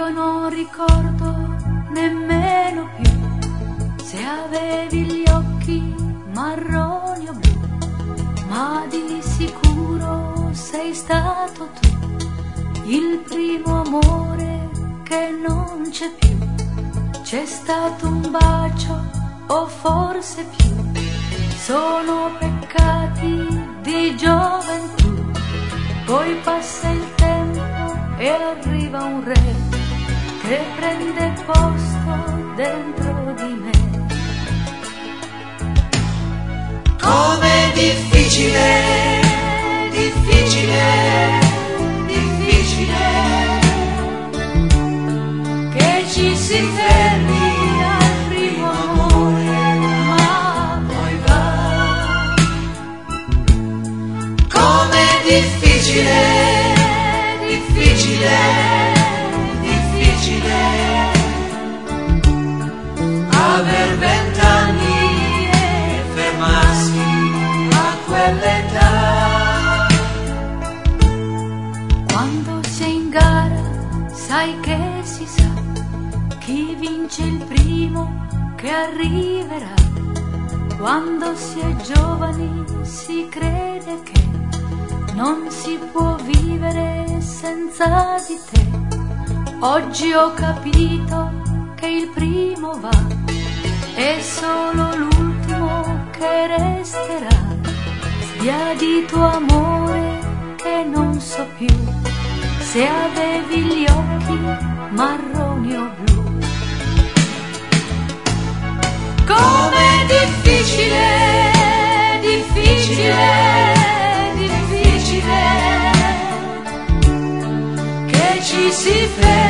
Io non ricordo nemmeno più se avevi gli occhi marroni o blu, ma di sicuro sei stato tu il primo amore che non c'è più. C'è stato un bacio o forse più, sono peccati di gioventù. Poi passa il tempo e arriva un re che prende posto dentro di me. Com'è difficile, difficile, difficile che ci si fermi al primo amore, ma poi va. Com'è difficile, difficile, difficile aver 20 anni e fermarsi a quell'età. Quando sei in gara sai che si sa chi vince il primo che arriverà. Quando si è giovani si crede che non si può vivere senza di te. Oggi ho capito che il primo va, è solo l'ultimo che resterà. Via di tuo amore che non so più se avevi gli occhi marroni o blu. Com'è difficile, difficile, difficile che ci si fermi